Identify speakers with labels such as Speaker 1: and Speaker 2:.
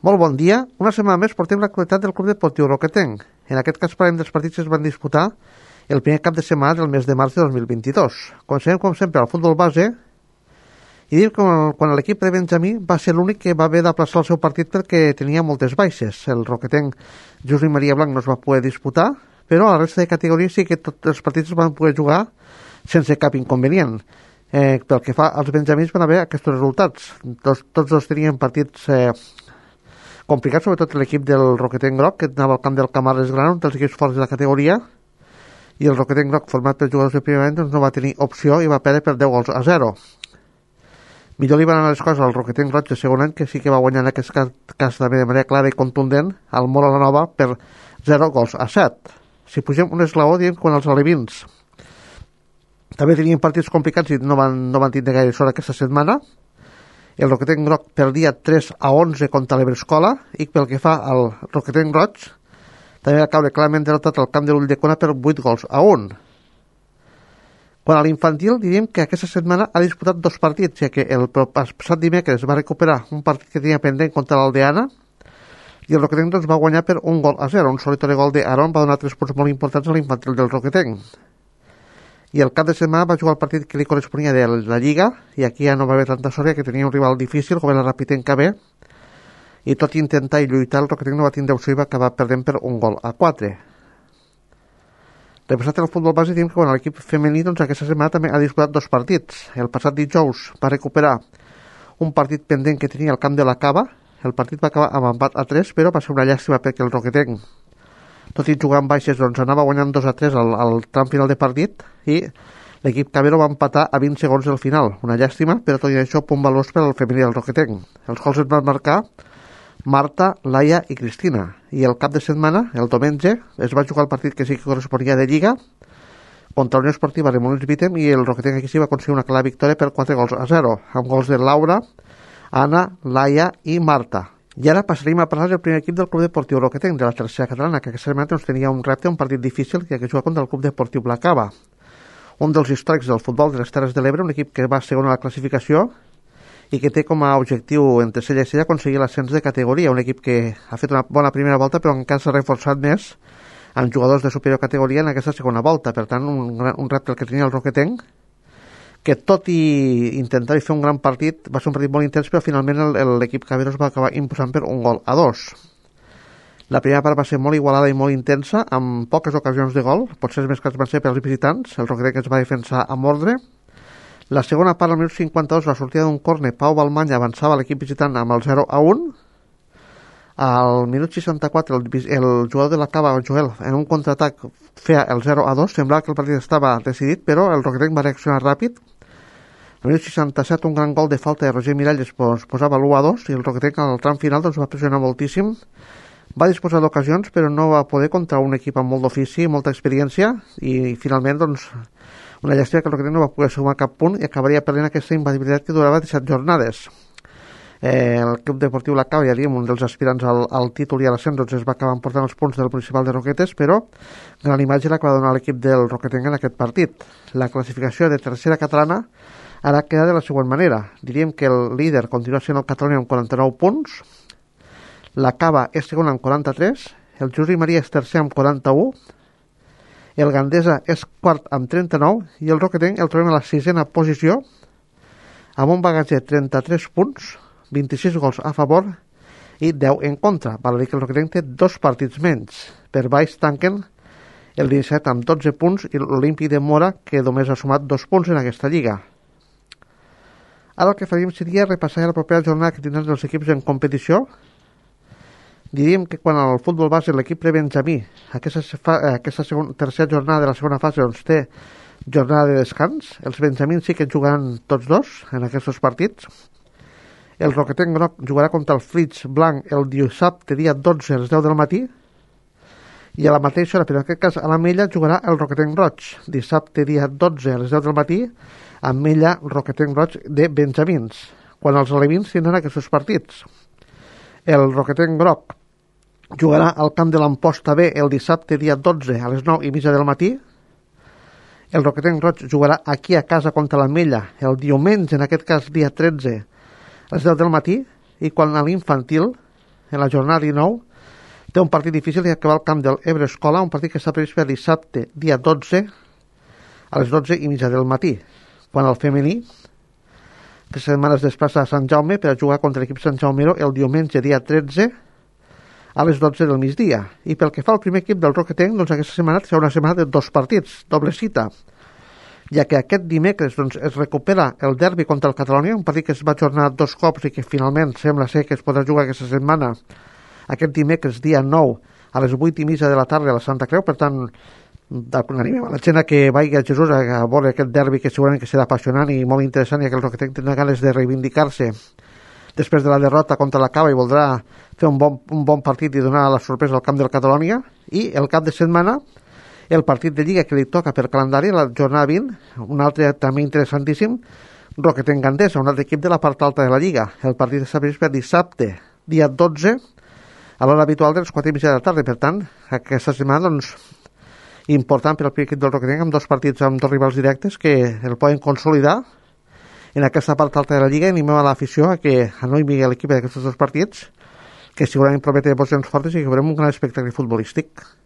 Speaker 1: Molt bon dia. Una setmana més portem l'actualitat del Club Deportiu Roquetenc. En aquest cas parlem dels partits que es van disputar el primer cap de setmana del mes de març de 2022. Comencem, com sempre, al futbol base. I diu que quan l'equip de Benjamí va ser l'únic que va haver d'aplaçar el seu partit perquè tenia moltes baixes. El Roquetenc Josep Maria Blanc no es va poder disputar, però a la resta de categories sí que tots els partits es van poder jugar sense cap inconvenient. Pel que fa als benjamins van haver aquests resultats. Tots dos tenien partits complicats, sobretot l'equip del Roquetenc Groc, que anava al camp del Camarles Gran, un dels equips forts de la categoria, i el Roquetenc Groc, format per jugadors de primer any, doncs no va tenir opció i va perdre per 10-0. Millor li van anar les coses al Roquetenc Roig de segon any, que sí que va guanyar en aquest cas també de manera clara i contundent al Mola la Nova per 0-7. Si pugem un esglaó, diem quan els alevins també tenien partits complicats i no van tindre gaire sort aquesta setmana. El Roquetenc Groc perdia 3-11 contra l'Ebrescola, i pel que fa al Roquetenc Roig també va caure clarament derrotat al camp de l'Ulldecona per 8-1. Quan a l'infantil diríem que aquesta setmana ha disputat dos partits, ja que el passat dimecres va recuperar un partit que tenia pendent contra l'Aldeana i el Roquetenc doncs, va guanyar per 1-0. Un solitari gol d'Aaron va donar 3 punts molt importants a l'infantil del Roquetenc. I el cap de setmana va jugar el partit que li corresponia de la Lliga, i aquí ja no va haver tanta sort, que tenia un rival difícil com el Rapitenca B, i tot i intentar i lluitar el Roquetenc no va tindre opció i va acabar perdent per 1-4. Repassat el futbol base, diem que l'equip femení doncs, aquesta setmana també ha disputat dos partits. El passat dijous va recuperar un partit pendent que tenia al camp de la Cava. El partit va acabar amb empat a 3, però va ser una llàstima perquè el Roquetenc, tot i jugar amb baixes, doncs anava guanyant 2-3 al tram final de partit, i l'equip Cabero va empatar a 20 segons del final. Una llàstima, però tot i això, punt valós per al femení del Roquetenc. Els gols es van marcar Marta, Laia i Cristina. I el cap de setmana, el diumenge, es va jugar el partit que sí que corresponia de Lliga contra la Unió Esportiva de Molins Vítem, i el Roquetenc aquí sí va aconseguir una clara victòria per 4-0, amb gols de Laura, Anna, Laia i Marta. I ara passaríem a parlar del primer equip del Club Deportiu Roquetenc, de la tercera catalana, que aquesta setmana doncs, tenia un repte, un partit difícil, que jugar contra el Club Deportiu Blacava, un dels històrics del futbol de les Terres de l'Ebre, un equip que va segon a la classificació i que té com a objectiu entre cella i cella aconseguir l'ascens de categoria, un equip que ha fet una bona primera volta però encara s'ha reforçat més amb jugadors de superior categoria en aquesta segona volta. Per tant, un repte el que tenia el Roquetenc, que tot i intentar fer un gran partit, va ser un partit molt intens, però finalment l'equip Caberos va acabar imposant per 1-2. La primera part va ser molt igualada i molt intensa, amb poques ocasions de gol, potser els més clars van ser per als visitants. El Roquetenc es va defensar amb ordre. La segona part, al minut 52, la sortida d'un córner, Pau Balmanya avançava l'equip visitant amb el 0-1. Al minut 64, el jugador de la Cava, Joel, en un contraatac feia el 0-2. Semblava que el partit estava decidit, però el Roquetenc va reaccionar ràpid. Al minut 67, un gran gol de falta de Roger Miralles posava l'1-2, i el Roquetenc al tram final doncs, va pressionar moltíssim. Va disposar d'ocasions, però no va poder contra un equip amb molt d'ofici i molta experiència, i finalment doncs, una llàstima que el Roquetenc no va poder sumar cap punt i acabaria perdent aquesta invadibilitat que durava 17 jornades. El Club Deportiu La Cava, ja diem, un dels aspirants al títol i a l'ascens, doncs es va acabar emportant els punts del principal de Roquetes, però gran imatge la que va donar l'equip del Roquetenc en aquest partit. La classificació de tercera catalana ara queda de la següent manera. Diríem que el líder continua sent el Catalunya amb 49 punts, la Cava és segona amb 43, el Josep Maria és tercer amb 41, el Gandesa és quart amb 39, i el Roquetenc el trobem a la sisena posició amb un bagatge de 33 punts, 26 gols a favor i 10 en contra. Val a dir que el Roquetenc té dos partits menys. Per baix tanquen el 17 amb 12 punts i l'Olímpic de Mora, que només ha sumat 2 punts en aquesta lliga. Ara el que faríem seria repassar la propera jornada que tindran els equips en competició. Diríem que quan al futbol base l'equip de Benjamí, aquesta tercera jornada de la segona fase, doncs té jornada de descans. Els benjamins sí que jugaran tots dos en aquests dos partits. El Roquetenc Groc jugarà contra el Flix Blanc el dissabte dia 12 a les 10 del matí, i a la mateixa hora, però en aquest cas a l'Ametlla, jugarà el Roquetenc Roig dissabte dia 12 a les 10 del matí, Ametlla Roquetenc Roig de benjamins, quan els alevins tindran aquests partits. El Roquetenc Groc jugarà al camp de l'Amposta B el dissabte dia 12 a les 9:30 del matí. El Roquetenc Roig jugarà aquí a casa contra l'Ametlla el diumenge, en aquest cas dia 13 a les 10 del matí, i quan a l'infantil en la jornada 19, té un partit difícil que va al camp del Ebre Escola, un partit que està previst per dissabte, dia 12, a les 12:30 del matí, quan el femení, que setmana es desplaça a Sant Jaume per a jugar contra l'equip Sant Jaumero el diumenge, dia 13, a les 12 del migdia. I pel que fa al primer equip del Roquetenc, doncs aquesta setmana serà una setmana de 2 partits, doble cita, ja que aquest dimecres doncs, es recupera el derbi contra el Catalonia, un partit que es va ajornar 2 cops i que finalment sembla ser que es podrà jugar aquesta setmana, aquest dimecres, dia 9, a les 8:30 de la tarda a la Santa Creu. Per tant, animem a la gent que vagi a Jesús a veure aquest derbi, que segurament que serà apassionant i molt interessant, i que el Roquetenc tindrà ganes de reivindicar-se després de la derrota contra la Cava i voldrà fer un bon partit i donar la sorpresa al camp del Catalonia. I el cap de setmana, el partit de Lliga que li toca per calendari, la jornada 20, un altre també interessantíssim, Roquetenc Gandesa, un altre equip de la part alta de la Lliga. El partit està previst per dissabte, dia 12, a l'hora habitual de les 4:30 de la tarda. Per tant, aquesta setmana, doncs, important per al primer equip del Roquetenc, amb 2 partits amb 2 rivals directes que el poden consolidar en aquesta part alta de la Lliga. I animem a l'afició a que anoimi l'equip d'aquests 2 partits, que segurament prometen posicions fortes i que veurem un gran espectacle futbolístic.